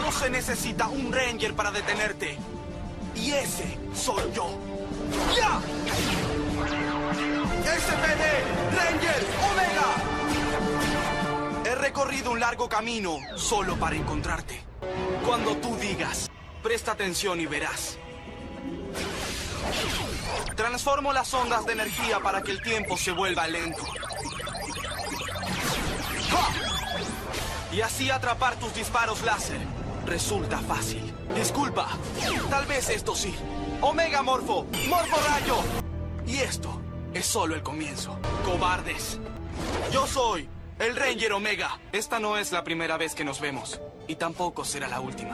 Solo se necesita un Ranger para detenerte. Y ese soy yo. ¡Ya! SPD Ranger Omega. He recorrido un largo camino solo para encontrarte. Cuando tú digas, presta atención y verás. Transformo las ondas de energía para que el tiempo se vuelva lento. ¡Ja! Y así atrapar tus disparos láser resulta fácil. Disculpa, tal vez esto sí. Omega Morfo, Morfo Rayo. Y esto es solo el comienzo. Cobardes. Yo soy el Ranger Omega. Esta no es la primera vez que nos vemos. Y tampoco será la última.